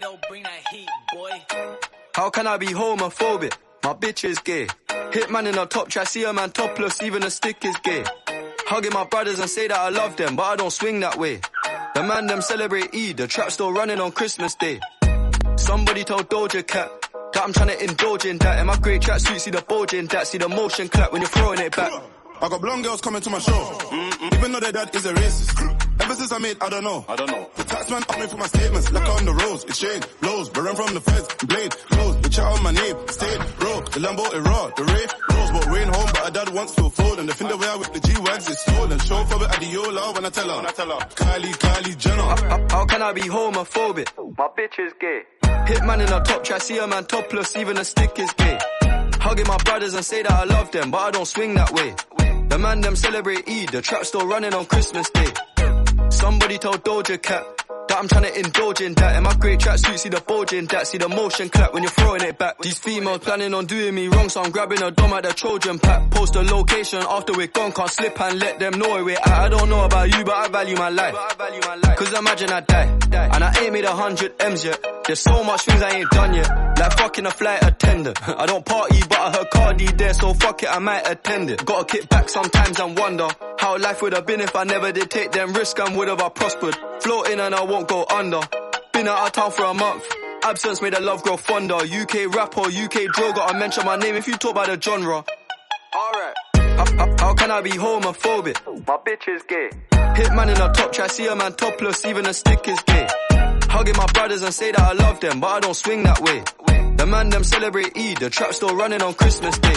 don't bring that heat, boy. How can I be homophobic? My bitch is gay. Hitman in a top try, see a man topless, even a stick is gay. Hugging my brothers and say that I love them, but I don't swing that way. The man them celebrate Eid, the trap still running on Christmas Day. Somebody told Doja Cat that I'm trying to indulge in that. In my grey tracksuit, see the bulge in that, see the motion clap when you're throwing it back. I got blonde girls coming to my show, even though their dad is a racist. Ever since I made, I don't know. The taxman up me for my statements, like on the roads. Exchange, blows, but run from the feds, blade, close. The chat on my name, stayed, broke. The Lambo is raw, the Ray, rose. But rain home, but her dad wants to fold. And the thing the way I whip the G-Wags is stolen. Show for it at the Yola when I tell her. Kylie Jenner. How can I be homophobic? My bitch is gay. Hitman in a top try, see a man topless, even a stick is gay. Hugging my brothers and say that I love them, but I don't swing that way. The man them celebrate Eid, the trap still running on Christmas Day. Somebody told Doja Cat that I'm trying to indulge in that. In my grey tracksuit, see the bulge in that, see the motion clap when you're throwing it back. These females planning on doing me wrong, so I'm grabbing a dom at the Trojan pack. Post a location after we're gone, can't slip and let them know where we're at. I don't know about you, but I value my life. Cause imagine I die, and I ain't made 100 M's yet. There's so much things I ain't done yet, like fucking a flight attendant. I don't party, but I heard Cardi there, so fuck it, I might attend it. Gotta kick back sometimes and wonder how life would have been if I never did take them risks and would have I prospered. Floating and I won't go under. Been out of town for a month. Absence made the love grow fonder. UK rapper, UK drill, gotta mention my name if you talk about the genre. Alright. How can I be homophobic? My bitch is gay. Hitman in a top try, see a man topless, even a stick is gay. Hugging my brothers and say that I love them, but I don't swing that way. The man them celebrate Eid, the trap still running on Christmas Day.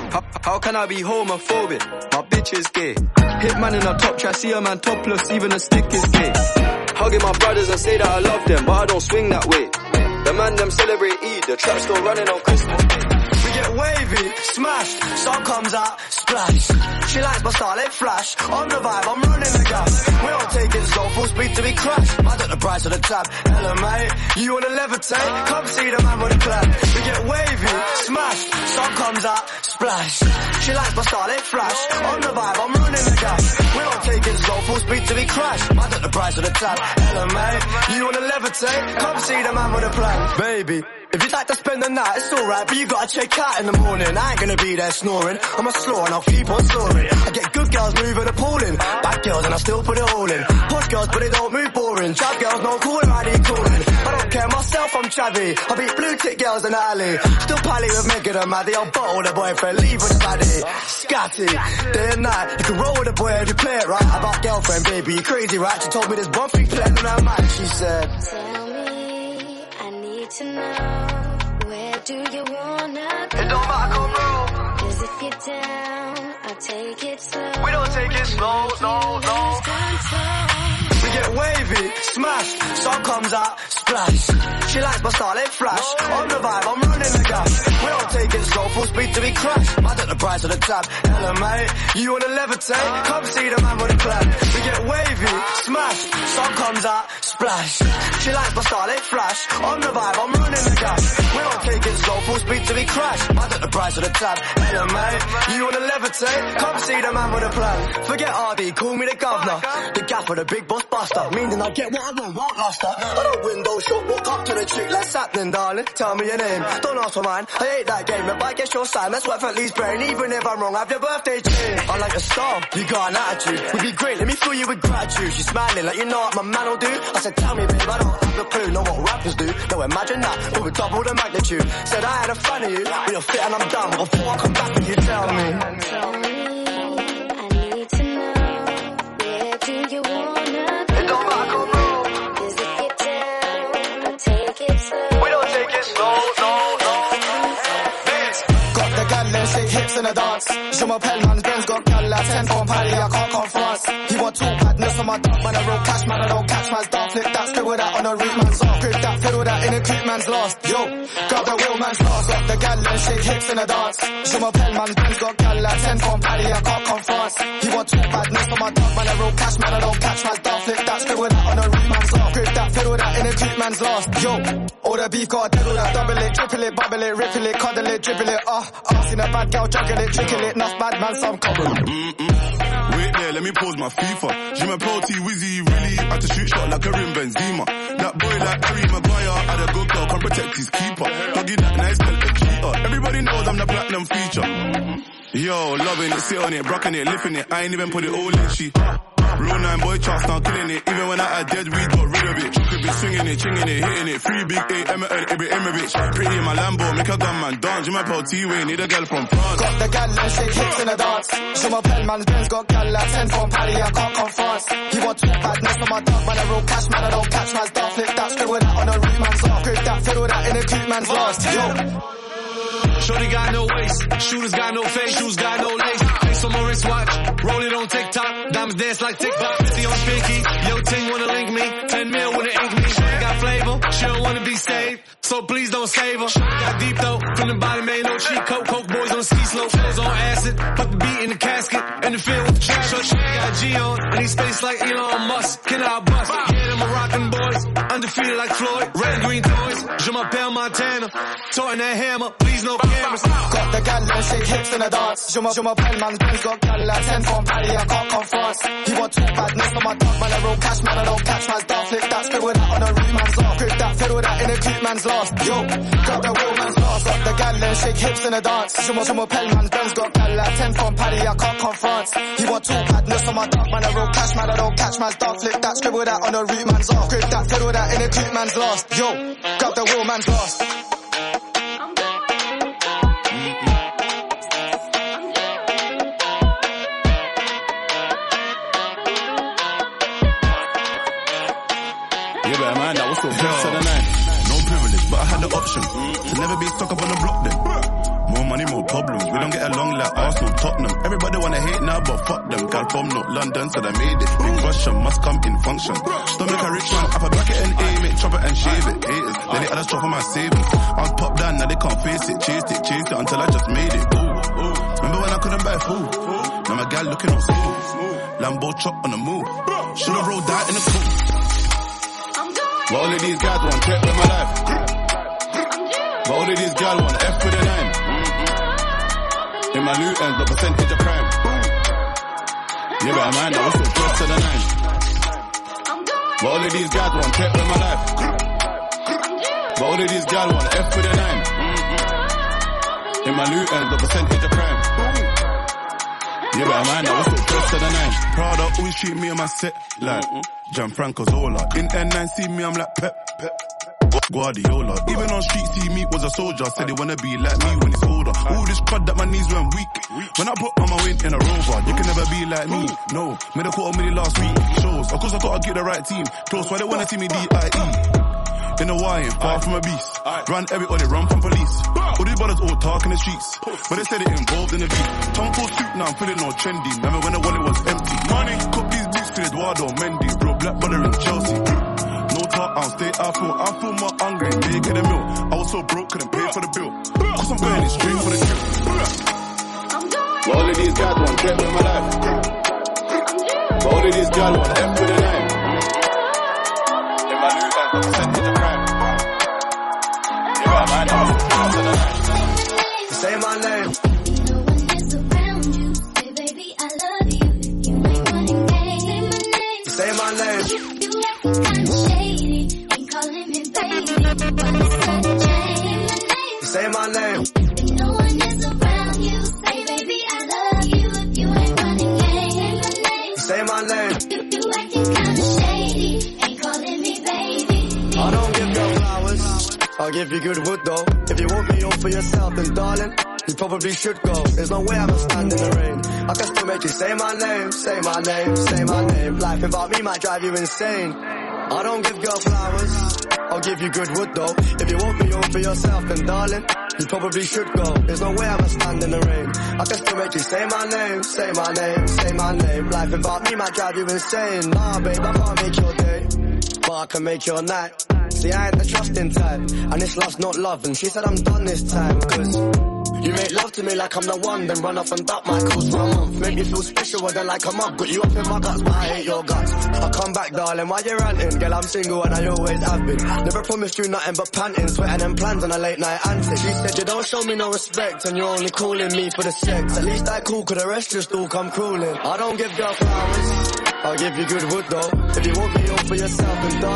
How can I be homophobic? My bitch is gay. Hitman in a top try, see a man topless, even a stick is gay. Hugging my brothers and say that I love them, but I don't swing that way. The man them celebrate Eid, the trap still running on Christmas Day. We get wavy, smashed, sun comes out, splash. She likes my starlit flash, on the vibe, I'm running the gas. We don't take it slow, full speed till we crash. I got the price of the tab, hello mate, you wanna levitate? Come see the man with the plan. We get wavy, smashed, sun comes out, splash. She likes my starlit flash, on the vibe, I'm running the gas. We don't take it slow, full speed till we crash. I got the price of the tab, hello mate, you wanna levitate? Come see the man with the plan. Baby, if you'd like to spend the night, it's alright, but you gotta check out in the morning. I ain't gonna be there snoring, I'm a slow and I'll keep on soaring. I get good girls moving appalling, bad girls and I still put it all in. Posh girls but they don't move boring, trap girls no cool and I ain't calling. I don't care myself, I'm chavvy, I beat blue tick girls in the alley. Still pally with Megan and Maddie, I'll bottle the boyfriend, leave with the baddie. Scatty, day and night, you can roll with the boy if you play it right. About girlfriend baby, you crazy right? She told me there's one thing left in her mind, she said, tell me, I need to know, where do you wanna go? It don't matter, come roll. Cause if you're down, I'll take it slow. We don't take it slow, no. We get wavy, smashed, sun comes out, splash. She likes my starlit flash, on the vibe, I'm running the gas. We don't take it slow, full speed till we crash. I got the price of the tab, hello mate, you wanna levitate? Come see the man with the plan. We get wavy, smashed, sun comes out, splash. She likes my starlit flash, on the vibe, I'm running the gas. We don't take it slow, full speed till we crash. I got the price of the tab, hello mate, you wanna levitate? Come see the man with the plan. Forget RD, call me the governor, the gaffer, the big boss buster. Meaning I get what I want, won't last her. I don't window shop, walk up to the chick, let's happening darling. Tell me your name, don't ask for mine. I hate that game, but I guess your sign, that's worth at least brain. Even if I'm wrong, have your birthday chain. I'm like a star, you got an attitude. Would be great, let me fill you with gratitude. She's smiling like you know what my man will do. I said tell me babe, I don't have a clue, know what rappers do. No, imagine that, but with double the magnitude. Said I had a fan of you, but you're fit and I'm done. But before I come back and you tell me, I need to know, where do you wanna go? it don't matter, come roll. Cause if you're down, I'll take it slow. We don't take it slow, no. Got the gal and shake hips in the dance. Je m'appelle man, Ben's got gal at 10 from Paddy, I can't come France. He want two badness on my dog, man, I roll cash, man, I don't catch man's dog. Flip that, scribble that on a root man's off. Grip that, fiddle that in a creep man's lost. Yo, grab the wheel man's lost. Got the gal and shake hips in the dance. Je m'appelle man, Ben's got gal at 10 from Paddy, I can't come France. He want two badness on my dog, man, I roll cash, man, I don't catch man's dog. Flip that, scribble that on a root man's off. Grip that, fiddle that in a creep man's lost. Yo, all the beef got diddle that, double it, triple it, bubble it, ripple it, cuddle it, dribble it, seen a bad girl juggle it, trickle it, enough bad man, some couple. Wait there, let me pause my FIFA. Je m'appelle T Wizzy, really had to shoot shot like a rim Benzema. That boy like Harry Maguire, had a Dixie's keeper. Doggy that nice, tell the cheater. Everybody knows I'm the platinum feature. Yo, loving it, sit on it, rocking it, lifting it. I ain't even put it all in, she. Real 9 boy charts now killing it. Even when I had dead weed, got rid of it. Could be swinging it, chinging it, hitting it. 3 big A, Ibrahimovic. Pretty in my Lambo, make a gunman dance. You might pull T-Way, need a girl from France. Got the gal and shake hips in the dance. Show my pen, man's Benz got gal like 10 from Paddy, I can't come fast. He want too badness on my dog, man, I roll cash, man, I don't catch man's dog. Flip that, scribble that on a root man's off. Grip that, fiddle that in a cute man's last. Yo. Shorty got no waist, shooters got no face, shoes got no lace. Face on my wristwatch, roll it on TikTok. Diamonds dance like TikTok, 50 on Spinky. Yo, ting wanna link me, 10 mil wanna ink me. Shorty got flavor, she don't wanna be saved, so please don't save her. Shorty got deep though, from the bottom ain't no cheat code. Coke boys on ski slope, flows on acid. Put the beat in the casket, in the field with the trash. Shorty got G on, and he space like Elon Musk. Can I bust? Yeah, them Moroccan boys, undefeated like Floyd. Red and green toys, Je m'appelle Montana. Toting that hammer, please no cameras. Got the gal and shake hips in the dance. Show my pen, man's Benz got gal like 10 from Paddy, I can't come fast. He want too badness on my dog, man, I roll cash, man, I don't catch man's dog. Flip that, scribble that on a root man's off. Grip that, fiddle that in a cute man's last. Yo, got the real man's last. Got the gal and shake hips in the dance. Show my pen, man's Benz got gal like 10 from Paddy, I can't come France. He want too badness on my dog, man, I roll cash, man, I don't catch man's dog. Flip that, scribble that on a root man's off. Grip that, fiddle that in a cute man's last. Yo, got the real man's last. Man, that was so best of the night. No privilege, but I had the option to never be stuck up on the block then. More money, more problems. We don't get along like Arsenal, Tottenham. Everybody wanna hate now, but fuck them. Girl from North London, so I made it. Big Russian must come in function. Don't make a rich man, up a bracket and aim it, chop it and shave it. Haters, then they other stuff for my savings. I was popped down, now they can't face it. Chased it until I just made it. Ooh. Remember when I couldn't buy food? Now my gal looking all smooth. Lambo chop on the move. Should've rolled out in the coupe. But all of these guys want check with my life. But all of these guys want F with the 9. In my loot ends, the percentage of crime. Yeah, but man, that was so close to the 9. But all of these guys want check with my life. But all of these guys want F with the 9. In my loot ends, the percentage of crime. Yeah, but man, that was so close to the 9. Prada always treat me on my set like Gianfranco Zola. In N9 see me, I'm like Pep Guardiola. Even on street see me was a soldier. Said they wanna be like me when it's older. All this crud that my knees went weak. When I put on my weight in a Rover, you can never be like me. No, made a $250,000 last week. Shows, of course I gotta get the right team. Close, why they wanna see me D.I.E. In the wine, far from a beast. Run everybody, run from police. All these brothers all talk in the streets, but they said it involved in the beat. Tom Ford suit now, I'm feeling all trendy. Remember when the wallet was empty? Money, cop these boots to Eduardo Mendy. Bro, black brother in Chelsea. No talk, I'll stay, I feel more hungry. Big in the mill. I was so broke, couldn't pay for the bill. Cause I'm going straight for the kill. But all of these guys want get with my life. But all of these guys want F with the 9. In my new hands, the percentage of crime. Yeah, man, I was close to the 9. Say my name. No one is around you. Say, baby, I love you. You ain't running game. Say my name. Say my name. You acting kind of shady. Ain't calling me baby. But it's gonna change. Say my name. No one is around you. Say, baby, I love you. If you ain't running game. Say my name. You acting kind of shady. Ain't calling me baby. I don't give no flowers. I'll give you good wood though. If you want me all for yourself, then darling, you probably should go. There's no way I'ma stand in the rain. I can still make you say my name, say my name, say my name. Life without me might drive you insane. I don't give girl flowers. I'll give you good wood though. If you want me all for yourself, then darling, you probably should go. There's no way I'ma stand in the rain. I can still make you say my name, say my name, say my name. Life without me might drive you insane. Nah, babe, I can't make your day, but I can make your night. See, I ain't the trusting type, and this love's not love. And she said I'm done this time, cause you make love to me like I'm the one, then run off and duck my calls for a month. Make me feel special, then like a mug. Got you up in my guts, but I hate your guts. I come back, darling, why you ranting? Girl, I'm single and I always have been. Never promised you nothing but panting, sweating and plans on a late night antics. She said you don't show me no respect, and you're only calling me for the sex. At least I cool, cause the rest just all come crawling. I don't give girl flowers, I'll give you good wood though. If you want me all for yourself, then darling,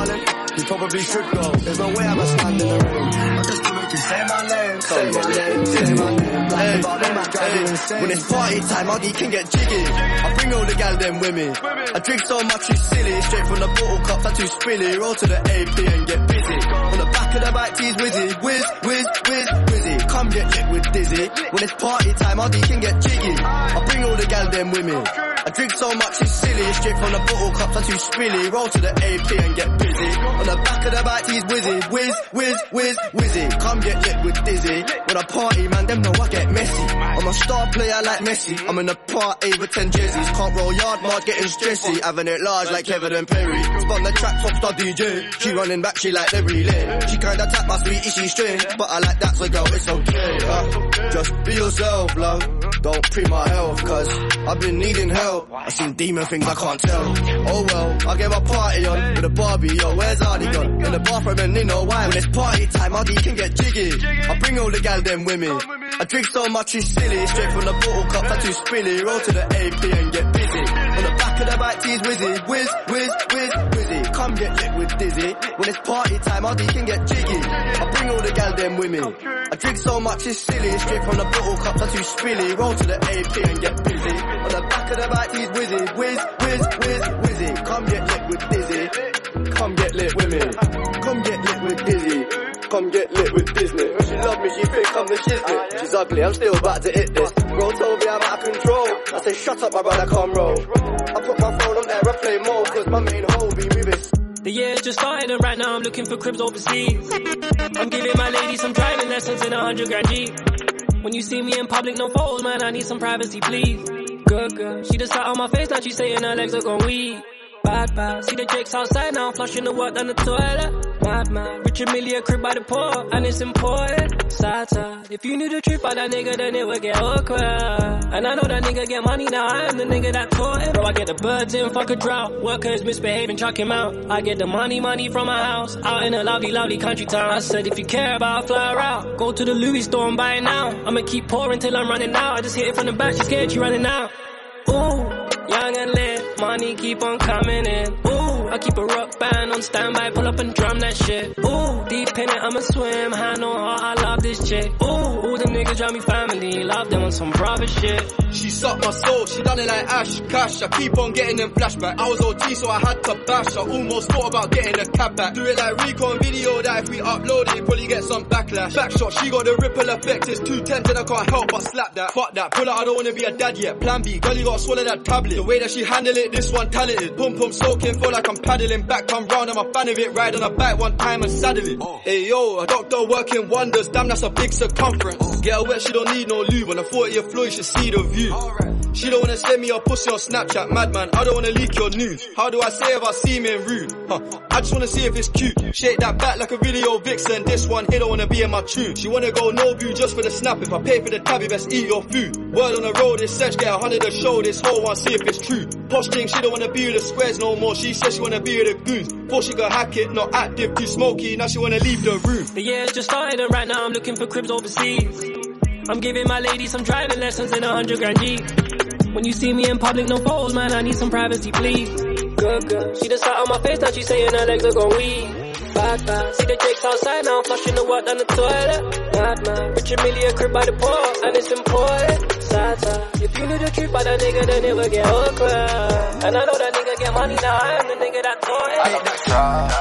You probably should go. There's no way I'm a stand in the ring. I just do it to say my name, say my name, say my name. Like about them, I drive you insane. When it's party time, Huggy can get jiggy. I bring all the gal them with me. I drink so much it's silly. Straight from the bottle cups, I too spilly. Roll to the AP and get busy. On the back of the bike, tees whizzy. Whiz, whiz, whiz, whizzy. Come get lit with Dizzy. When it's party time, Huggy can get jiggy. I bring all the gal them with me. I drink so much it's silly. Straight from the bottle cups, I too spilly. Roll to the AP and get busy. On the back of the bike, tees whizzy. Whiz, whiz, whiz, whizzy. Come get lit with Dizzy. When I party, man, them know I get messy. I'm a star player like Messi. I'm in a party with 10 jerseys. Can't roll yard mark, getting stressy. Having it large like Kevin and Perry. Spun the track, top star DJ. She running back, she like the relay. She kinda tap my sweetie, she strange. But I like that, so girl, it's okay. Just be yourself, love. Don't pre my health, cause I've been needing help. I seen demon things I can't tell. Oh well, I get my party on with a Barbie, yo, where's Hardy gone? In the bathroom and in no wine. When it's party time, Hardy can get jiggy. I bring all the gal them with me. I drink so much it's silly. Straight from the bottle cups, I too spilly. Roll to the AP and get busy. On the back of the bike, tees whizzy. Whiz, whiz, whiz, whizzy. Come get lit with Dizzy. When it's party time, Hardy can get jiggy. I bring all the gal them with me. I drink so much it's silly. Straight from the bottle cups, I too spilly. Roll to the AP and get busy. On the back of the bike, tees whizzy. Whiz, whiz, whiz, whizzy. Come get lit with Dizzy. Come get lit with me. Come get lit with Dizzy. Come get lit with Disney. When she love me, she think I'm the shiznit. She's ugly, I'm still about to hit this. Bro told me I'm out of control. I say shut up, my brother, come roll. I put my phone on airplane mode, cause my main hoe be moving. The year just started and right now I'm looking for cribs overseas. I'm giving my lady some driving lessons in 100 grand G. When you see me in public, no photos, man, I need some privacy, please. Good girl, she just sat on my face, now she saying her legs are gone weak. Bad, bad, see the Jakes outside now, flushing the water down the toilet. Mad, mad, Richard Millie, a crib by the port, and it's important. Sad, sad, if you knew the truth about that nigga, then it would get awkward. And I know that nigga get money now, I am the nigga that taught him. Bro, I get the birds in, fuck a drought. Workers misbehaving, chuck him out. I get the money from my house, out in a lovely, lovely country town. I said, if you care about a fly route, go to the Louis store and buy it now. I'ma keep pouring till I'm running out. I just hit it from the back, she's scared, she running out. Ooh, young and lit, money keep on coming in. Ooh, I keep a rock band on standby, pull up and drum that shit. Ooh, deep in it, I'ma swim, hand on heart, I love this chick. Ooh, all them niggas drive me family, love them on some brother shit. She sucked my soul, she done it like Ash, cash. I keep on getting them flashback. I was OT, so I had to bash. I almost thought about getting a cab back. Do it like Rico and video that if we upload it, probably get some backlash. Backshot, she got the ripple effect. It's too tempted, I can't help but slap that. Fuck that, pull out, I don't wanna be a dad yet. Plan B, girl, you gotta swallow that tablet. The way that she handle it, this one talented. Pum pum soaking, feel like I'm paddling. Back come round, I'm a fan of it. Ride on a bike one time and saddle it. Hey yo, a doctor working wonders. Damn, that's a big circumference. Get her wet, she don't need no lube. On the 40th floor, you should see the view. She don't wanna send me a pussy on Snapchat, madman. I don't wanna leak your news. How do I say if I seem in rude? I just wanna see if it's cute. Shake that back like a video vixen. This one here don't wanna be in my tune. She wanna go no view just for the snap. If I pay for the tab, you best eat your food. Word on the road, this search, get 100 a show. This whole one, see if it's true. Posh thing, she don't wanna be with the squares no more. She says she wanna be with the goons. Before she got hack it, not active, too smoky. Now she wanna leave the room. The year's just started and right now I'm looking for cribs overseas. I'm giving my lady some driving lessons in 100 grand G. When you see me in public, no photos, man, I need some privacy, please. Good girl, she just sat on my face, now she saying her legs are gone weak. Bad, bad, see the Jakes outside now, flushing the water down the toilet. Mad, mad, Richard Millie, a crib by the port, and it's important. Sad, sad, if you knew the truth about that nigga, then it would get awkward. And I know that nigga get money now, I am the nigga that taught him. I hit that club,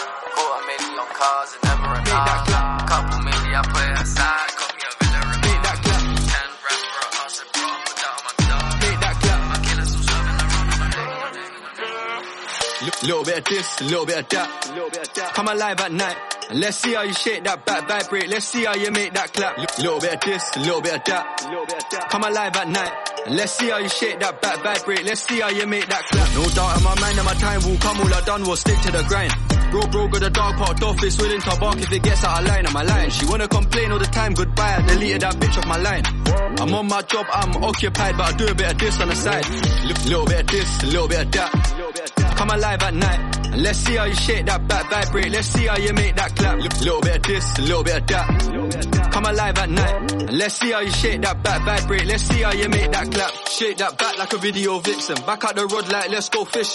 $250,000 cars and never enough. Couple million, I put it aside, got me a villa in my that clap. 10 racks for a house and bro, put that on my dog. Hit that clap. My killers still serving the run on my day. Little bit of this, a little bit of that. Come alive at night, and let's see how you shake that back, vibrate. Let's see how you make that clap. Little bit of this, a little bit of that. Come alive at night, and let's see how you shake that back, vibrate. Let's see how you make that clap. No doubt in my mind that my time will come. All I done was stick to the grind. Bro, got the dog parked off, it's willing to bark if it gets out of line. I'm a line. She wanna complain all the time, goodbye. I deleted that bitch off my line. I'm on my job, I'm occupied, but I do a bit of this on the side. Little bit of this, a little bit of that. Come alive at night, and let's see how you shake that back, vibrate. Let's see how you make that clap. Little bit of this, a little bit of that. Come alive at night, and let's see how you shake that back, vibrate. Let's see how you make that clap. Shake that back like a video vixen. Back out the rod like let's go fishing.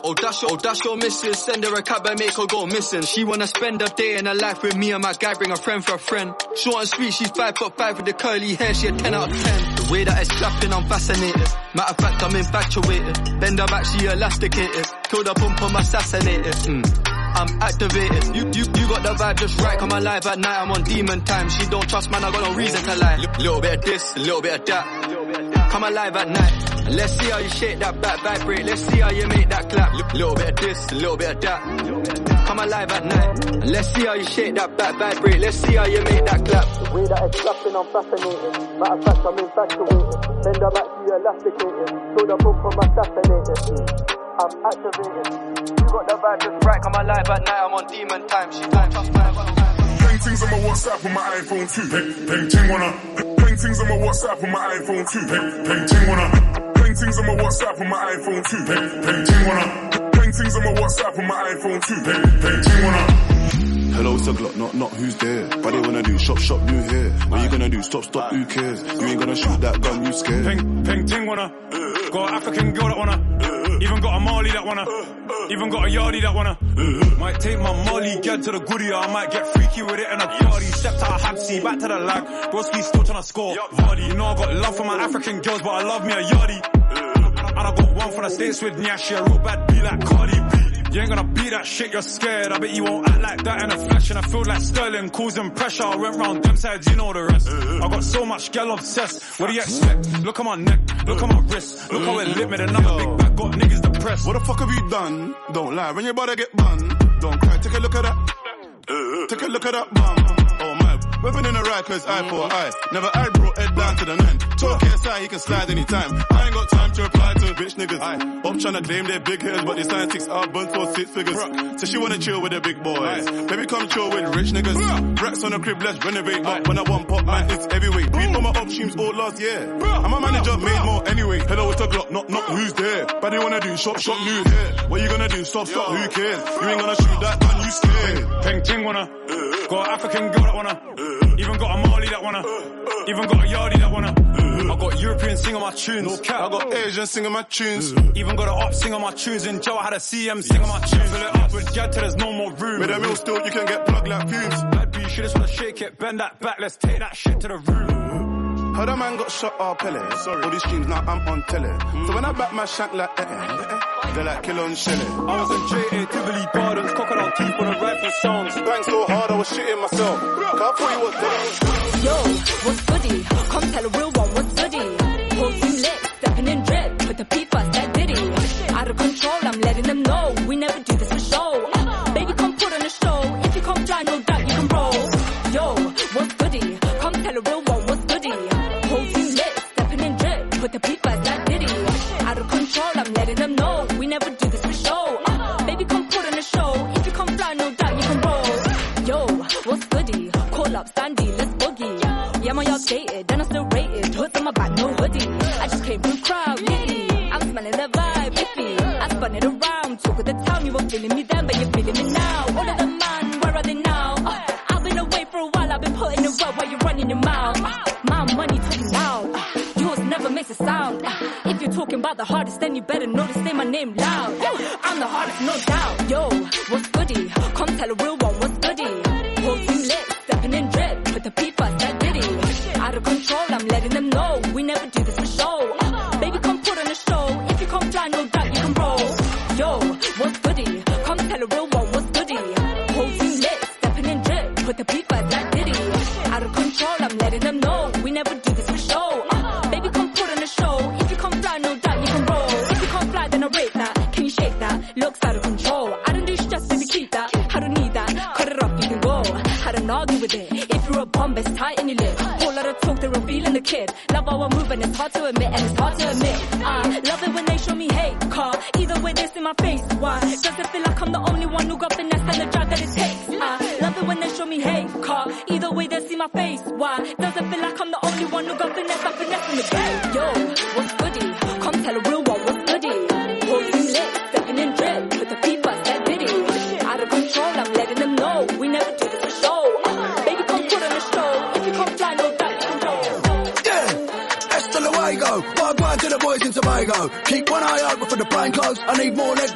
dash your missus. Send her a cab and make her go missing. She wanna spend a day in her life with me and my guy, bring a friend for a friend. Short and sweet, she's 5'5" with the curly hair, she a 10 out of 10. The way that it's slapping, I'm fascinated. Matter of fact, I'm infatuated. Bend her back, she elasticated. Kill the pump, I'm assassinated. I'm activated. You got the vibe just right. Come alive at night, I'm on demon time. She don't trust, man, I got no reason to lie. Little bit of this, a little bit of that. Come alive at night. Let's see how you shake that back, vibrate. Let's see how you make that clap. Little bit of this, a little bit of that. Come alive at night. Let's see how you shake that back, vibrate. Let's see how you make that clap. The way that it's clapping, I'm fascinated. Matter of fact, I'm infatuated. Bend her back, she elasticated. Throw the book from assassinated. I'm activated. You got the vibe just right. Come alive at night, I'm on demon time. She don't trust man. Paintings on my WhatsApp on my iPhone 2. Painting wanna. Paintings on my WhatsApp on my iPhone 2. Painting wanna. Paintings on my WhatsApp on my iPhone 2. Painting wanna. Paintings on my WhatsApp on my iPhone 2. Painting wanna. Hello, it's a Glock, not who's there. But they wanna do shop, new here. What you gonna do? Stop, who cares? You ain't gonna shoot that gun, you scared. Ting wanna. Got an African girl that wanna. Even got a Mali that wanna. Even got a Yardie that wanna. Might take my Molly, get to the goodie. I might get freaky with it in a party. Stepped out of Habsy, back to the lag. Broski still tryna score. Hardy, you know I got love for my African girls, but I love me a Yardie. And I got one from the States with Nyashi, a real bad B like Cardi B. You ain't gonna be that shit, you're scared. I bet you won't act like that in a flash. And I feel like Sterling causing pressure. I went round them sides, you know the rest. I got so much gal obsessed. What do you expect? Look at my neck, look at my wrist. Look how it lit me, another big bag got niggas depressed. What the fuck have you done? Don't lie, when your body get bun. Don't cry, take a look at that. Take a look at that bum. Oh my, weapon in the right, cause eye for eye. Never I brought head down to the nine. Talk inside, he can slide anytime. I ain't got time to reply to bitch niggas. I'm tryna claim they're big hitters, but they scientists are burnt for 6 figures. So she wanna chill with the big boys. Baby come chill with rich niggas. Racks on the crib, let's renovate. But when I want pop, man, it's heavyweight. Beat on my up streams all last year. And my manager made more anyway. Hello, it's a Glock, not who's there. But they wanna do shop, new here. What you gonna do? Stop, who cares? You ain't gonna shoot that gun, you scared. Ting wanna. Got an African girl that wanna. Even got a Mali that wanna. Even got a Yardie that wanna. I got Europeans singing my tunes. No cap. I got Asians singing my tunes. Even got a op singing my tunes. In Joe, I had a CM singing my tunes. Fill it up with gal till there's no more room. With a mill still, you can get plugged like fumes. Bad B, you just wanna shake it, bend that back. Let's take that shit to the room. Heard a man got shot or Pele. Sorry. All these streams now I'm on tele. So when I back my shank like they're like Killer and Shelly. I was in J.A. Tivoli Gardens, crocodile teeth on the rifle sounds. Bang so hard I was shitting myself. Cause I thought you was dead. Yo, what's goody? Come tell a real one what's goody. Whole team lit, stepping in drip. Put the P first, that diddy. Out of control, I'm letting them know. We never do this for show. Baby, come put on a show. If you come fly, no doubt you can roll. Yo, what's goody? Come tell a real one what's goody. Whole team lit, stepping in drip. Put the P first, that diddy. Out of control, I'm letting them know. We never do this for show. Baby, come put on a show. If you come fly, no doubt you can roll. Yo, what's goody? Call up Sandy, let's boogie. Yeah, my y'all skated, then I still rated. Hood on my back, no hoodie. I just came from crowd, yeah. I'm smelling the vibe, iffy. I spun it around, talk of the town. You were feeling me then, but you're feeling me now. All of the man, where are they now? I've been away for a while, I've been putting it work while you're running your mouth. My money talking loud. Yours never makes a sound. If you're talking about the hardest, then you better know to say my name loud. I'm the hardest, no doubt. Yo, what's goody? Come tell a real one what's goody. Whole team lit, stepping in drip. Put the P first, that diddy. Out of control, I'm letting them know. We never do this for show. Baby, come put on a show. If you come fly, no doubt you can roll. Yo, what's goody? Come tell a real one what's goody. Whole team lit, stepping in drip. Put the P first, that diddy. Out of control, I'm letting them know. We never do this for show. Baby, come put on a show. If you come fly, no doubt you can roll. If you can't fly, then I rate that. Can you shake that? Looks out of control. I don't do stress, baby, keep that. I don't need that. Cut it off, you can go. I don't argue with it. If you're a bum, best tighten your lip. Whole lot of talk, they're revealing the kid. Love how I move and it's hard to admit, and it's hard to admit. Love it when they show me hate, car. Either way, they see my face. Why? Does it feel like I'm the only one who got finesse and the drive that it takes? Love it when they show me hate, car. Either way, they see my face. Why? Does it feel like I'm the only one who got finesse? I'm finessing the game. Yo, what's goody? Come tell a real one what's goody. Whole team lit, stepping in drip. Put the P first, that diddy. Out of control, I'm letting them know. We never do this for show. Baby, come put on a show. If you come fly, no doubt you can roll. Yeah, Esther Luego. What I grind to the boys in Tobago. Keep one eye open for the plane clothes. I need more leg room for the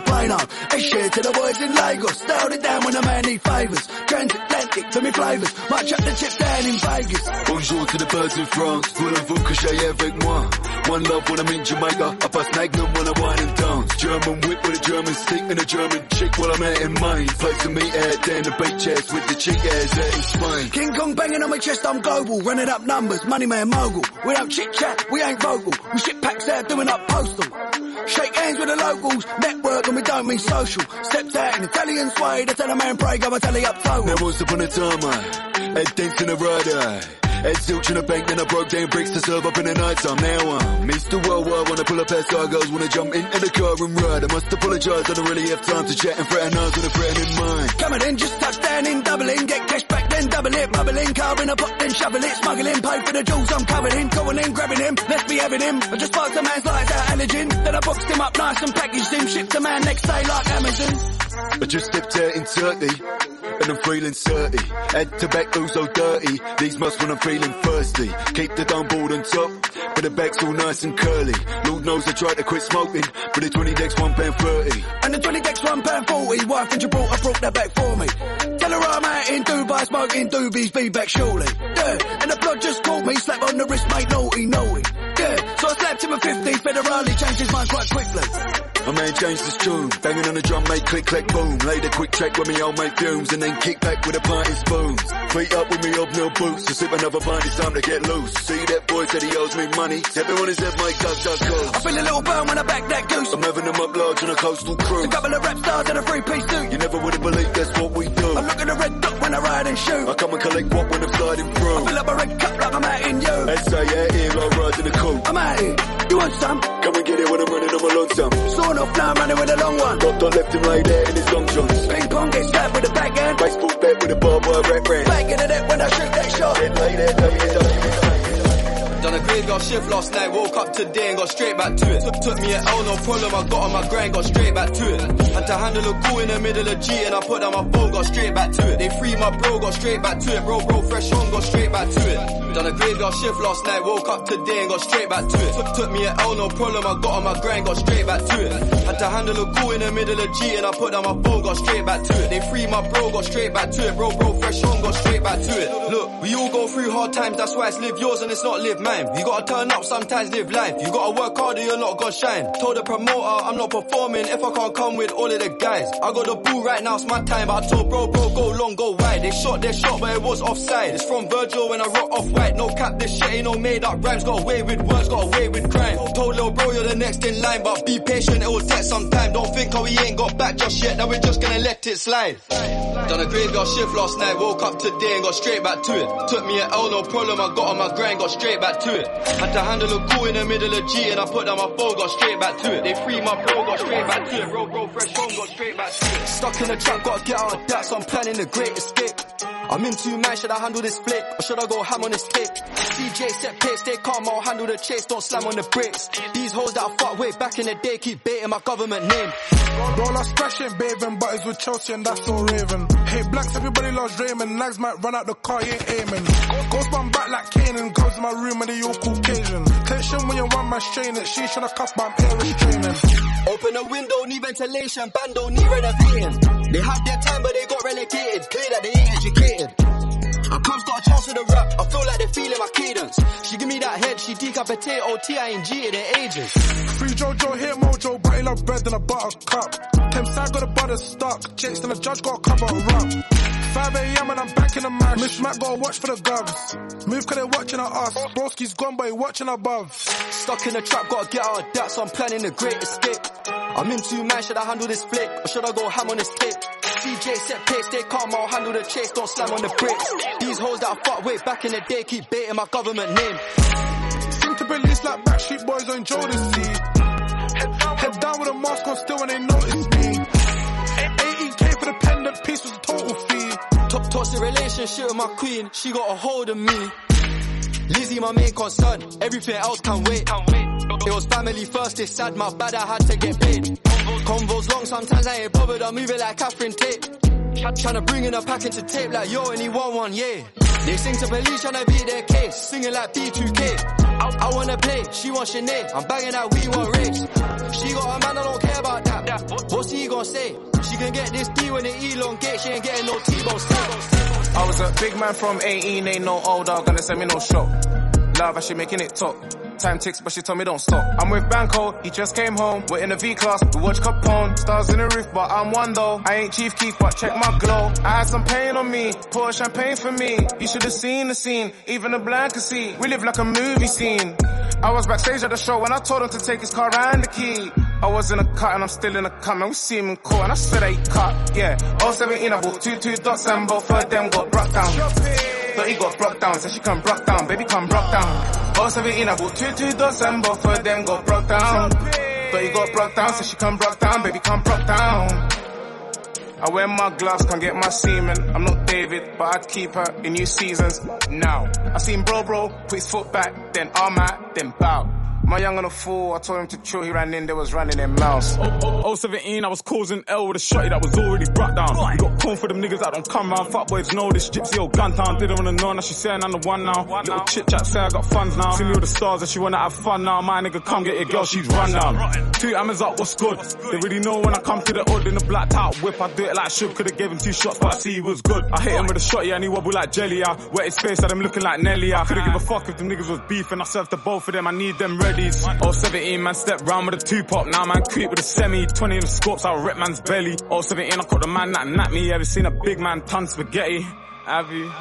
flying out. Hey shit to the boys in Lagos. Nailed it down when a man need favours. Transatlantic to me flavours. Might chuck the chips down in Vegas. Bonjour to the birds in France. Voulez-vous coucher avec moi? One love when I'm in Jamaica. I pass Magnum when I wine and dance. German whip with a German stick and a German chick while I'm out in Maine. Place to meet out down the beach ass with the chick ass out in Spain. King Kong banging on my chest, I'm global. Running up numbers, money man mogul. We don't chit chat, we ain't vocal. We ship packs out doing up postal. Shake hands with the locals, network and we don't mean social. Stepped out in Italian suede, I tell a man pray, go and tally up total. Now once upon a time I had dents in a rider. Had zilch in the bank, then I broke down bricks to serve up in the night time. Now I'm Mr. Worldwide, wanna pull up past our girls, wanna jump into the car and ride. I must apologise, I don't really have time to chat and fraternise with a threatening mind. Coming in, just touchdown in Dublin, get cash back then double it, bubbling, car in a pot then shovel it, smuggling, pay for the jewels I'm covered in, going in, grabbing him, let's be having him. I just sparked a man's lights out allergen, then I boxed him up nice and packaged him, shipped a man next day like Amazon. I just stepped out in Turkey, and I'm feeling 30. Had tobacco so dirty, these must when I'm feeling thirsty. Keep the dumboard on top, but the back's all nice and curly. Lord knows I tried to quit smoking, but the 20 decks £1.30. And the 20 decks £1.40, wife in Gibraltar brought that back for me. Tell her I'm out in Dubai smoking doobies, be back shortly. Yeah, and the blood just caught me, slap on the wrist, mate, naughty. Yeah, so I slapped him at 50, federally changed his mind quite quickly. My man changed his tune, banging on the drum, mate, click, clack, boom. Laid a quick track with me old mate fumes, and then kick back with a pint and spoons. Feet up with me hobnail boots, to sip another pint, it's time to get loose. See that boy said he owes me money, everyone is at my duck, goes. I feel a little burn when I back that goose. I'm having them up large on a coastal cruise. A couple of rap stars in a three-piece suit. You never would have believed that's what we do. I look at a red dot when I ride and shoot. I come and collect what when I'm sliding through. I fill up a red cup like I'm out in you. Let's say out here, I ride in the coupe. I'm out here, you want some? Come and get it when I'm running on my long time. Sawn off now, I'm running with a long one. Dot left him right there in his long johns. Ping pong get stabbed with a backhand. Baseball bat with a barbed wire rap brand. Back into that when I shoot that shot. Done a graveyard shift last night, woke up today and got straight back to it. Took me an L, no problem, I got on my grind, got straight back to it. Had to handle a call in the middle of G and I put down my phone, got straight back to it. They free my bro, got straight back to it. Bro, fresh home, got straight back to it. Done a graveyard shift last night, woke up today and got straight back to it. Took me an L, no problem, I got on my grind, got straight back to it. Had to handle a call in the middle of G and I put down my phone, got straight back to it. They free my bro, got straight back to it. Bro, fresh home, got straight back to it. Look, we all go through hard times, that's why it's live yours and it's not live mine. You gotta turn up, sometimes live life. You gotta work harder, you're not gonna shine. Told the promoter I'm not performing if I can't come with all of the guys. I got the ball right now, it's my time. But I told bro, go long, go wide. They shot their shot, but it was offside. It's from Virgil when I rock off white. No cap, this shit ain't no made up rhymes. Got away with words, got away with crime. Told little bro you're the next in line, but be patient, it will take some time. Don't think how we ain't got back just yet, now we're just gonna let it slide. Done a graveyard shift last night, woke up today and got straight back to it. Took me an L, no problem, I got on my grind, got straight back to it. Had to handle a call in the middle of G and I put down my phone, got straight back to it. They free my bro, got straight back to it. Bro, fresh home, got straight back to it. Stuck in the trap, gotta get out of that, so I'm planning the great escape. I'm in two man, should I handle this flick? Or should I go ham on this tape? CJ set pace, stay calm, I'll handle the chase, don't slam on the brakes. These hoes that I fuck way back in the day keep baiting my government name. Roll our splash ain't bathing, but it's with Chelsea and that's all Raven. Hate blacks, everybody loves Raymond. Nags might run out the car, he ain't aiming. Ghost man back like Kanan, goes in my room and they all Caucasian. Tension when you're one man straining, she tryna cuff but I'm air restraining. Open a window, need ventilation, bando need renovating. They had their time but they got relegated, clear that they ain't educated. I comes got a chance to the rap, I feel like they're feeling my cadence. She give me that head, she decapitate OTING in the ages. Free Jojo, hit Mojo, but he love bread and a butter cup. Tim side got a butter stuck, Jakes and the judge got a cover up. 5 AM and I'm back in the match. Miss Mac gotta watch for the gubs. Move cause they watching at us. Broski's gone but he watching above. Stuck in the trap, gotta get out of that, so I'm planning the great escape. I'm in two man, should I handle this flick? Or should I go ham on this tape? CJ set pace, stay calm, I'll handle the chase, don't slam on the brakes. These hoes that I fuck way back in the day keep baiting my government name. Seem to be released like Backstreet Boys on Jodeci. Head down with a mask on still when they notice me. 18K for the pendant piece was a total fee. Toxic relationship with my queen, she got a hold of me. Lizzie my main concern, everything else can wait. It was family first, it's sad, my bad, I had to get paid. Convos long, sometimes I ain't bothered, I move it like Catherine Tate. Tryna bring in a pack into tape like yo, and he want one, yeah. They sing to police, tryna beat their case, singing like B2K. I wanna play, she wants Sinead. I'm banging that we want race. She got a man, I don't care about that. What's he gonna say? She can get this D when it elongate. She ain't getting no T-bone steak. I was a big man from 18, ain't no older, gonna send me no shot. Love, I she making it top. Time ticks, but she told me don't stop. I'm with Banco, he just came home. We're in a V-class, we watch Capone. Stars in the roof, but I'm one though. I ain't Chief Keef, but check my glow. I had some pain on me, pour champagne for me. You should have seen the scene, even the blind could see. We live like a movie scene. I was backstage at the show when I told him to take his car and the key. I was in a cut and I'm still in a cut, man. We see him in court and I said I cut, yeah. 017, I bought 2 dots and both of them got brought down. Thought he got brought down, so she come brought down, baby come brought down. 017, I bought 2 dots and both of them got brought down. Thought he got brought down, so she come brought down, baby come brought down. I wear my gloves, can't get my semen. I'm not David, but I'd keep her in new seasons now. I seen bro, put his foot back, then arm out, then bow. My young and a fool, I told him to chill, he ran in, they was running their mouths. 017, I was causing L with a shotty that was already brought down. You got corn for them niggas that don't come round. Fuck boys know this gypsy old gun town. Didn't wanna know, now she saying I'm the one now. Little chit chat, say I got funds now. See me with the stars and she wanna have fun now. My nigga come get your girl, she's run down. 2 Ammons up, what's good? They really know when I come to the hood in the black top whip. I do it like Shug, could've gave him 2 shots, but I see he was good. I hit him with a shotty and he wobble like jelly. I wet his face, had him looking like Nelly. I couldn't give a fuck if the niggas was beefing. I served to both of them, I need them readies. 017, man, step round with a 2-pop. Now man, creep with a semi. 20 in the scopes, I'll rip man's belly. 017, I caught the man that napped me. Ever seen a big man ton spaghetti? Have you?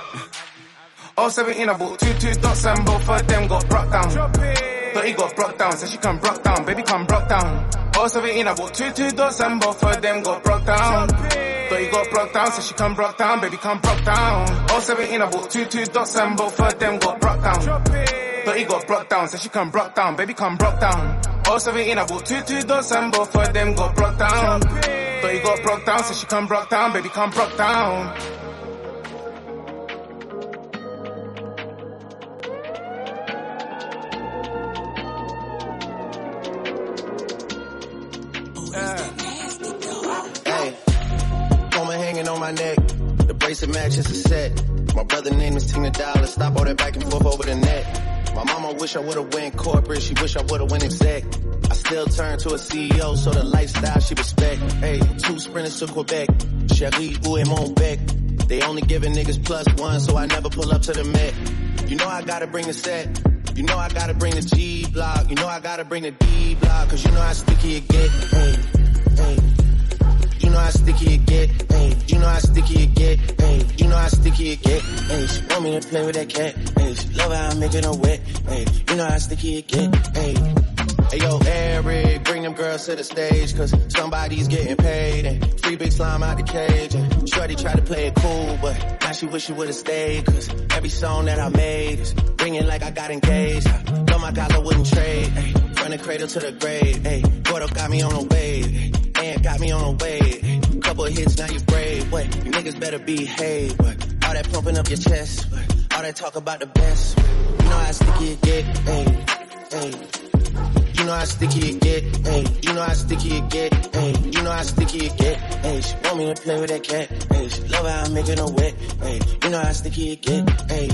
017, I bought 2 dots and both of them got brought down. Thought he got brought down, so she come brought down, baby come brought down. 017, I bought 2 dots and both of them got brought down. Thought he got brought down, so she come brought down, baby come brought down. 017, I bought 2 dots and both of them got brought down. Thought he got brought down, so she come brought down, baby come brought down. 017, I bought 2 dots and both of them got brought down. Thought he got brought down, so she come brought down, baby come brought down. Hey, woman hanging on my neck. The bracelet matches a set. My brother name is Tina Dollar. Stop all that back and forth over the net. My mama wish I would've went corporate. She wish I would've went exec. I still turn to a CEO, so the lifestyle she respect. Hey, 2 sprinters to Quebec. Cherie, où est mon bec? They only giving niggas +1, so I never pull up to the Met. You know I gotta bring the set. You know I gotta bring the G block. You know I gotta bring the D block. Cause you know how sticky it get. Hey, hey. You know how sticky it get. Hey, you know how sticky it get. Hey, you know how sticky it get. Hey, she want me to play with that cat. Hey, she love how I'm making her wet. Hey, you know how sticky it get. Hey. Hey yo, Eric, bring them girls to the stage, cause somebody's getting paid, and free big slime out the cage, and shorty tried to play it cool, but now she wish she would've stayed, cause every song that I made is ringing like I got engaged. Thought my guys I wouldn't trade, ay, from the cradle to the grave, ay, Gordo got me on a wave, ay, and got me on a wave, ay, couple of hits, now you brave, what, you niggas better behave, what, all that pumping up your chest, what, all that talk about the best, what, you know how sticky it get, ay, ay. You know how sticky it get, ayy. You know how sticky it get, ayy. You know how sticky it get, ayy. She want me to play with that cat, ayy. She love how I'm making her wet, ayy. You know how sticky it get, ayy.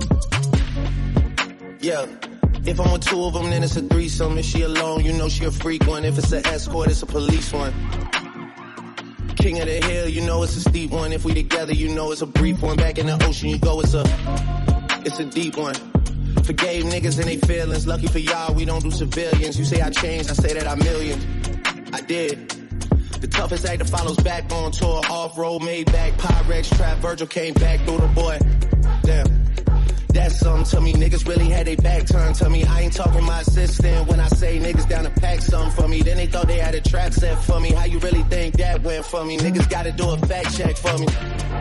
Yeah. If I'm with 2 of them, then it's a threesome. If she alone, you know she a freak one. If it's an escort, it's a police one. King of the hill, you know it's a steep one. If we together, you know it's a brief one. Back in the ocean, you go, it's a deep one. Forgave niggas and they feelings. Lucky for y'all, we don't do civilians. You say I changed, I say that I million. I did. The toughest actor follows back on tour. Off-road, made back, Pyrex, trap. Virgil came back through the boy. Damn. That's something to me. Niggas really had their back turned to me. I ain't talking my assistant when I say niggas down to pack something for me. Then they thought they had a trap set for me. How you really think that went for me? Niggas gotta do a fact check for me.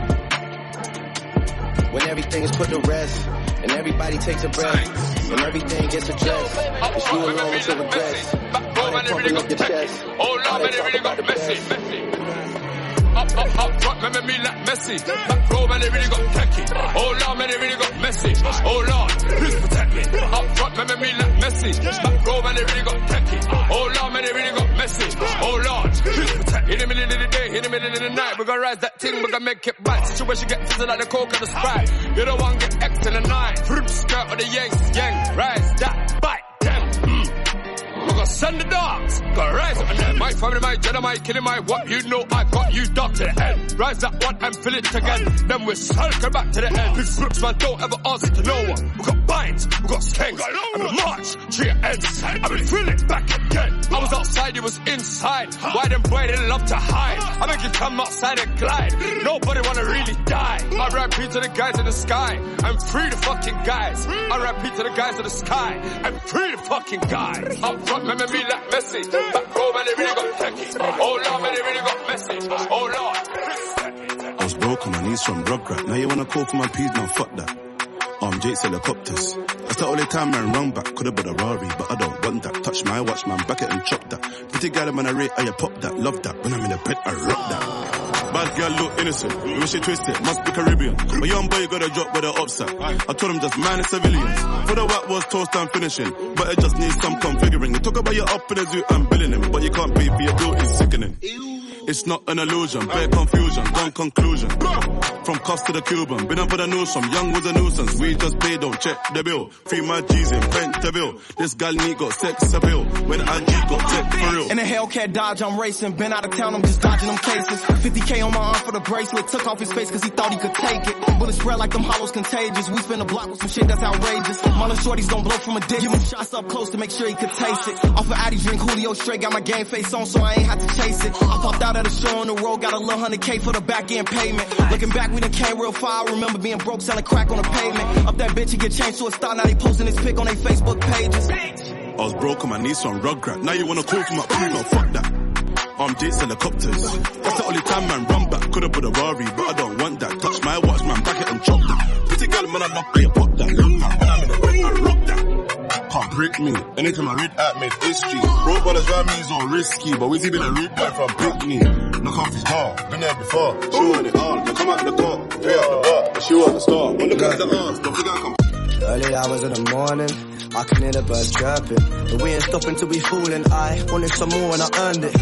When everything is put to rest, and everybody takes a breath, and everything gets addressed, it's you alone with your regrets. All that pumping up your chest, all that talk about the best. Up front, man, me like Messi. Back row, man, they really got techie. Oh Lord, man, they really got messy. Oh Lord, please protect me. Up front, man, me like Messi. Back row, man, they really got techie. Oh Lord, man, they really got messy. Oh Lord, please protect me. In the middle of the day, in the middle of the night, we gonna rise that thing, we gonna gotta make it right. Situation get fizzled like the coke and the Sprite. You don't want to get X in the night. Fruit skirt or the yang, rise that bite. We got send the dogs, got rise up and then. My family, my Jedi, my killing my what you know, I got you dark to the end. Rise that one and fill it again. Then we're circle back to the end. Big Brooks, man, don't ever answer to no one. We got binds, we got skanks. I'm in March, to your ends. I've been feeling back again. I was outside, you was inside. Why them boy, they love to hide. I make you come outside and glide. Nobody wanna really die. I rap to the guys in the sky. I'm free the fucking guys. I rap to the guys in the sky. I'm free the fucking guys. Up front, remember me like Messi. Back row, man, they really got techie. Oh Lord, man, they really got messy. Oh Lord. I was broke on my knees from Rugrat. Now you wanna call for my peas, now fuck that. Jake's helicopters. That's the only time man run back. Could've been a Rari, but I don't want that. Touch my watch, man, back it and chop that. Pretty girl, man, I rate, I pop that. Love that. When I'm in the bed, I rock that. Bad girl look innocent. When she twist it, must be Caribbean. My young boy got a drop with the upset. I told him just man, it's civilians. For the whack was toast and finishing. But it just needs some configuring. You talk about your up in the zoo and billing him. But you can't pay for your bill, it's sickening. It's not an illusion, bare confusion, gone conclusion. From cost to the Cuban, been up with the news from young was a nuisance. We just pay, don't check the bill. Free my G's in Pentonville. This gal need got sex appeal. When I G got tech for real. In a Hellcat Dodge, I'm racing. Been out of town, I'm just dodging them cases. 50K on my arm for the bracelet. Took off his face cause he thought he could take it. Bullets spread like them hollows contagious. We spin a block with some shit that's outrageous. Mala shorties don't blow from a dick. Give him shots up close to make sure he could taste it. Off of Addy drink, Julio straight. Got my game face on so I ain't had to chase it. I popped out at a show on the road. Got a little 100K for the back end payment. Looking back, we done came real far. I remember being broke, selling crack on the pavement. Up that bitch, he get changed to a star. Now they posting his pic on their Facebook pages. I was broke on my knees from Rugrat. Now you wanna call for my crew, no fuck that. Jake's helicopters. That's the only time man run back. Could've put a Rari, but I don't want that. Touch my watch, man, back it and chop that. Pretty girl, man, I love I pop that. Look that, when I'm in the bed, I rock that. Can't break me. Anytime I read at me, history. Bro, brothers around me is all risky, but we see been a rude boy from Pickney. Look off his car, been there before. She want it all, come out the door, pay out the bar, but she want the star. When look at the arms, don't think I come. Early hours of the morning, I can hear the birds chirping. But we ain't stopping till we falling. I wanted some more and I earned it.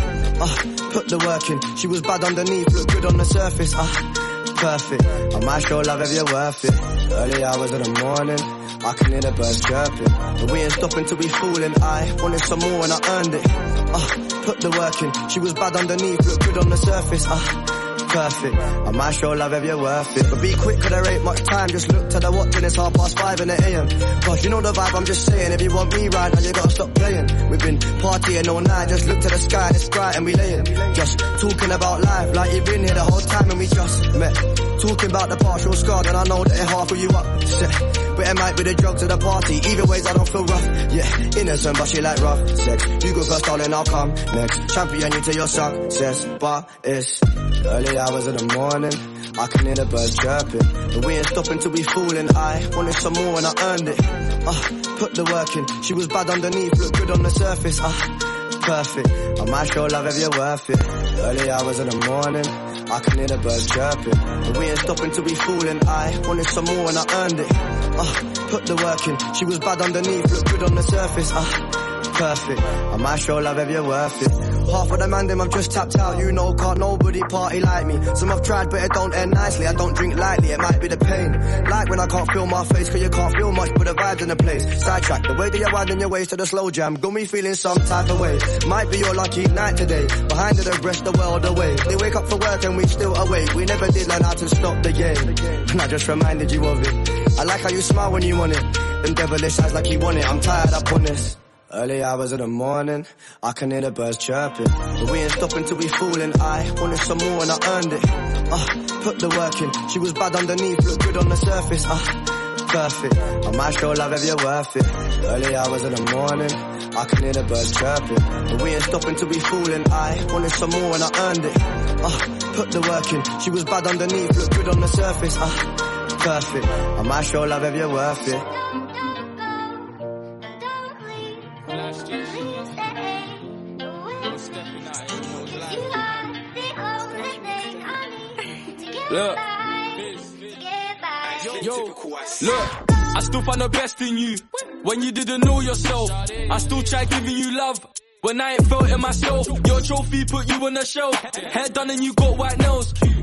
Put the work in. She was bad underneath, look good on the surface. Perfect. I might show love if you're worth it. Early hours of the morning, I can hear the birds chirping. But we ain't stopping till we falling. I wanted some more and I earned it. Put the work in. She was bad underneath, look good on the surface. Perfect. I might show love if you're worth it. But be quick cause there ain't much time. Just look to the watch and it's 5:30 in the AM. Gosh, you know the vibe, I'm just saying. If you want me right now, you gotta stop playing. We've been partying all night. Just look to the sky, it's bright and we laying. Just talking about life like you've been here the whole time and we just met. Talking about the partial scar, and I know that it half of you upset. But it might be the drugs of the party. Either ways, I don't feel rough. Yeah, innocent, but she like rough sex. You go first, darling, I'll come next. Champion you to your success. But it's early hours of the morning. I can hear the birds chirping. But we ain't stopping till we falling. I wanted some more and I earned it. Put the work in. She was bad underneath, look good on the surface. Perfect. I might show love if you're worth it. Early hours of the morning, I can hear the birds chirping. But we ain't stopping till we falling. I wanted some more and I earned it. Put the work in. She was bad underneath, look good on the surface. Perfect. I might show love if you're worth it. Half of the man them I've just tapped out. You know, can't nobody party like me. Some I've tried but it don't end nicely. I don't drink lightly, it might be the pain. Like when I can't feel my face cause you can't feel much but the vibes in the place. Sidetrack, the way that you're winding your waist to the slow jam got me feeling some type of way. Might be your lucky night today. Behind the rest the world away. They wake up for work and we still awake. We never did learn how to stop the game. And I just reminded you of it. I like how you smile when you want it. Them devilish eyes like you want it. I'm tired up on this. Early hours of the morning, I can hear the birds chirping. But we ain't stopping till we falling. I wanted some more and I earned it. Put the work in. She was bad underneath, look good on the surface. Perfect. I might show love if you're worth it. Early hours of the morning, I can hear the birds chirping. But we ain't stopping till we falling. I wanted some more and I earned it. Put the work in. She was bad underneath, look good on the surface. Perfect. I might show love if you're worth it. Look, look, I still find the best in you. When you didn't know yourself, I still try giving you love. When I ain't felt it myself, your trophy put you on the shelf. Hair done and you got white nails.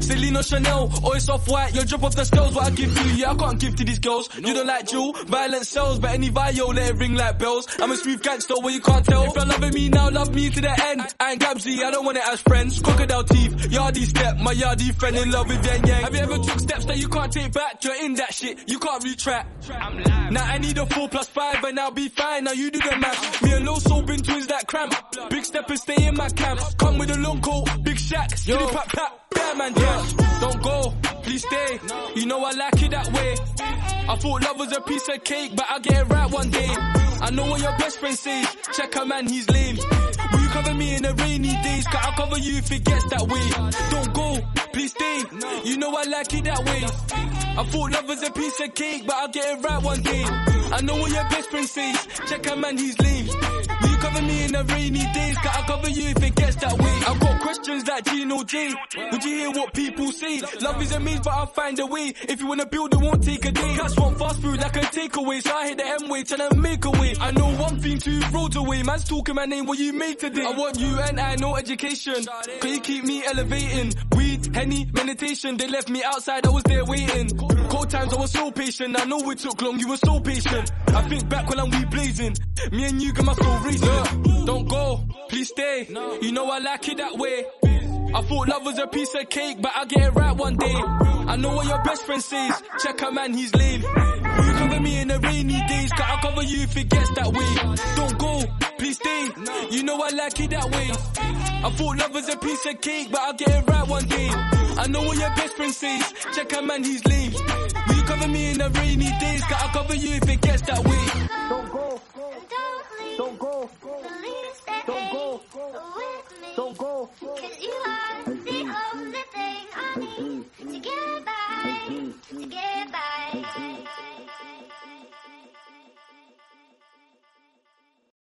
Celine or Chanel, or it's off-white. You drop off the scales, what I give to you, yeah, I can't give to these girls. You don't like Jewel, violent cells, but any Vio, let it ring like bells. I'm a smooth gangster, where you can't tell. If you're loving me now, love me to the end. I ain't Gabsy, I don't want it as friends. Crocodile teeth, yardie step, my yardie friend in love with Yang Yang. Have you ever took steps that you can't take back? You're in that shit, you can't retract. Now I need a 4+5 and I'll be fine, now you do the math. Me and Lil Soul been twins that cramp. Big step and stay in my camp. Come with a long coat, big shack, skinny pap pap. Yeah, man, yeah. Don't go, please stay. You know I like it that way. I thought love was a piece of cake, but I'll get it right one day. I know what your best friend says. Check her man, he's lame. Will you cover me in the rainy days? Cause I'll cover you if it gets that way. Don't go, please stay. You know I like it that way. I thought love was a piece of cake, but I'll get it right one day. I know what your best friend says. Check her man, he's lame. Will you cover me in the rainy days? Cause I'll cover you if it gets that way. I've got questions like Gino J. Would you hear what people say? Love is a maze, but I'll find a way. If you wanna build, it won't take a day. Cats want fast food like a takeaway, so I hit the M-way, tryna make a way. I know one thing, 2 roads away. Man's talking my name, what you made today? I want you and I, no education. Can you keep me elevating? Weed, Henny, meditation. They left me outside, I was there waiting. Cold times, I was so patient. I know it took long, you were so patient. I think back when I'm blazing. Me and you got my soul racing. Don't go, please stay. You know I like it that way. I thought love was a piece of cake, but I'll get it right one day. I know what your best friend says. Check her man, he's lame. Will you cover me in the rainy days? Cause I'll cover you if it gets that way. Don't go, please stay. You know I like it that way. I thought love was a piece of cake, but I'll get it right one day. I know what your best friend says. Check her man, he's lame. Will you cover me in the rainy days? Cause I'll cover you if it gets that way. Don't go.